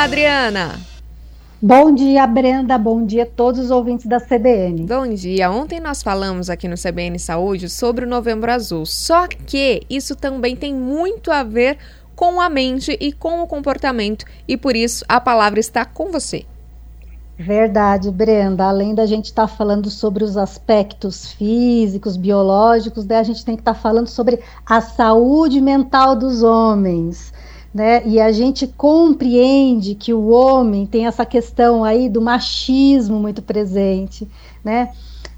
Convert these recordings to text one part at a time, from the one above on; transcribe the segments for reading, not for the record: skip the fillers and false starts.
Adriana. Bom dia, Brenda. Bom dia a todos os ouvintes da CBN. Bom dia. Ontem nós falamos aqui no CBN Saúde sobre o Novembro Azul. Só que isso também tem muito a ver com a mente e com o comportamento. E por isso a palavra está com você. Verdade, Brenda. Além da gente estar falando sobre os aspectos físicos, biológicos, a gente tem que estar falando sobre a saúde mental dos homens. Né? E a gente compreende que o homem tem essa questão aí do machismo muito presente, né?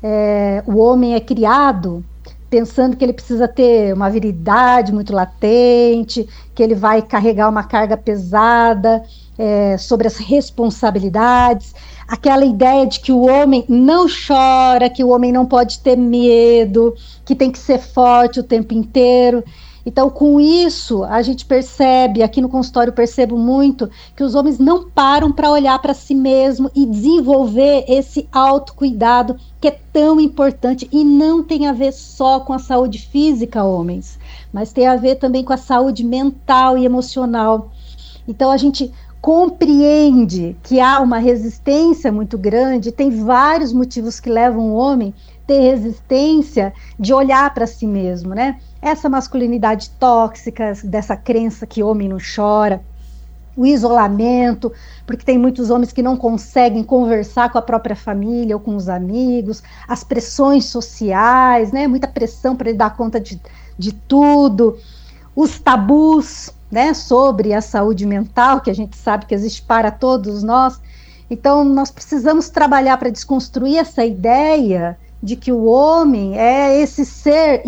O homem é criado pensando que ele precisa ter uma virilidade muito latente, que ele vai carregar uma carga pesada sobre as responsabilidades, aquela ideia de que o homem não chora, que o homem não pode ter medo, que tem que ser forte o tempo inteiro. Então, com isso, a gente percebe, aqui no consultório percebo muito, que os homens não param para olhar para si mesmo e desenvolver esse autocuidado que é tão importante e não tem a ver só com a saúde física, homens, mas tem a ver também com a saúde mental e emocional. Então, a gente compreende que há uma resistência muito grande, tem vários motivos que levam o homem a ter resistência de olhar para si mesmo, né? Essa masculinidade tóxica, dessa crença que homem não chora, o isolamento, porque tem muitos homens que não conseguem conversar com a própria família ou com os amigos, as pressões sociais, né? Muita pressão para ele dar conta de tudo, os tabus, né? Sobre a saúde mental, que a gente sabe que existe para todos nós. Então, nós precisamos trabalhar para desconstruir essa ideia de que o homem é esse ser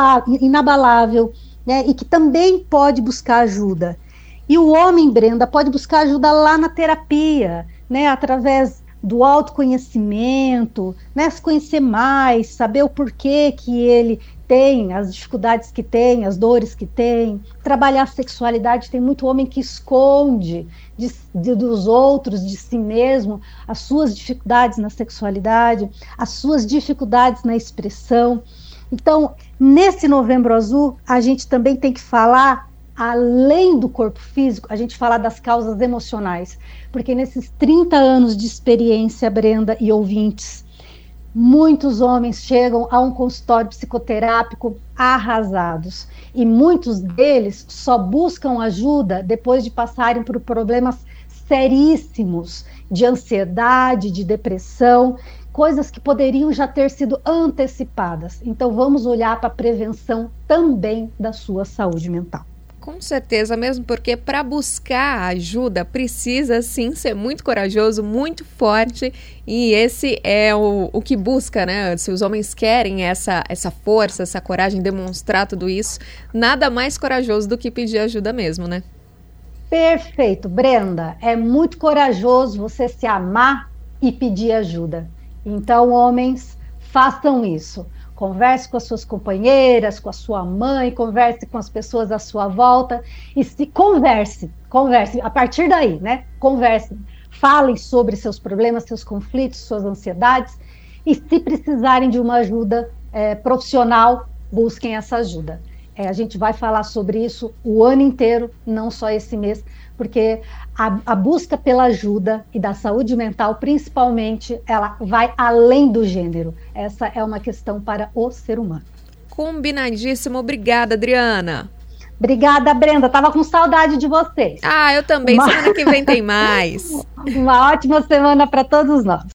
inabalável, né, e que também pode buscar ajuda. E o homem, Brenda, pode buscar ajuda lá na terapia, né, através do autoconhecimento, né, se conhecer mais, saber o porquê que ele tem, as dificuldades que tem, as dores que tem, trabalhar a sexualidade. Tem muito homem que esconde dos outros, de si mesmo, as suas dificuldades na sexualidade, as suas dificuldades na expressão. Então, nesse Novembro Azul, a gente também tem que falar, além do corpo físico, a gente falar das causas emocionais, porque nesses 30 anos de experiência, Brenda e ouvintes, muitos homens chegam a um consultório psicoterápico arrasados, e muitos deles só buscam ajuda depois de passarem por problemas seríssimos de ansiedade, de depressão, coisas que poderiam já ter sido antecipadas. Então vamos olhar para a prevenção também da sua saúde mental. Com certeza, mesmo porque para buscar ajuda precisa sim ser muito corajoso, muito forte, e esse é o que busca, né? Se os homens querem essa força, essa coragem, demonstrar tudo isso, nada mais corajoso do que pedir ajuda mesmo, né? Perfeito, Brenda, é muito corajoso você se amar e pedir ajuda. Então, homens, façam isso. Converse com as suas companheiras, com a sua mãe, converse com as pessoas à sua volta e converse, a partir daí, né? Converse, falem sobre seus problemas, seus conflitos, suas ansiedades, e se precisarem de uma ajuda profissional, busquem essa ajuda. A gente vai falar sobre isso o ano inteiro, não só esse mês, porque a busca pela ajuda e da saúde mental, principalmente, ela vai além do gênero. Essa é uma questão para o ser humano. Combinadíssimo. Obrigada, Adriana. Obrigada, Brenda. Tava com saudade de vocês. Eu também. Semana que vem tem mais. Uma ótima semana para todos nós.